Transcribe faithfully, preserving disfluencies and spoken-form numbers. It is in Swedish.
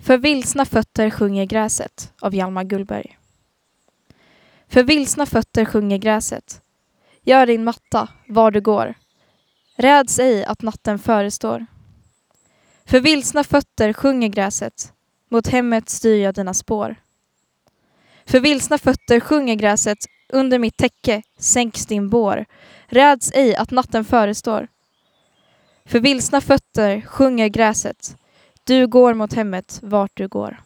För vilsna fötter sjunger gräset av Hjalmar Gullberg. För vilsna fötter sjunger gräset. Gör din matta var du går. Räds ej att natten förestår. För vilsna fötter sjunger gräset. Mot hemmet styr jag dina spår. För vilsna fötter sjunger gräset. Under mitt täcke sänks din bår. Räds ej att natten förestår. För vilsna fötter sjunger gräset. Du går mot hemmet vart du går.